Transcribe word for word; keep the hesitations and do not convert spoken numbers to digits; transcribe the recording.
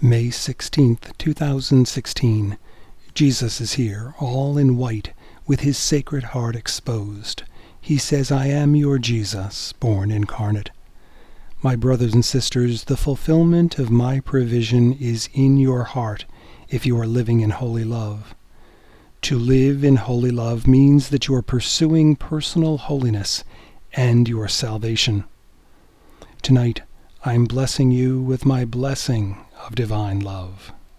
May sixteenth, two thousand sixteen. Jesus is here, all in white, with his sacred heart exposed. He says, I am your Jesus, born incarnate. My brothers and sisters, the fulfillment of my provision is in your heart if you are living in holy love. To live in holy love means that you are pursuing personal holiness and your salvation. Tonight, I am blessing you with my blessing of divine love.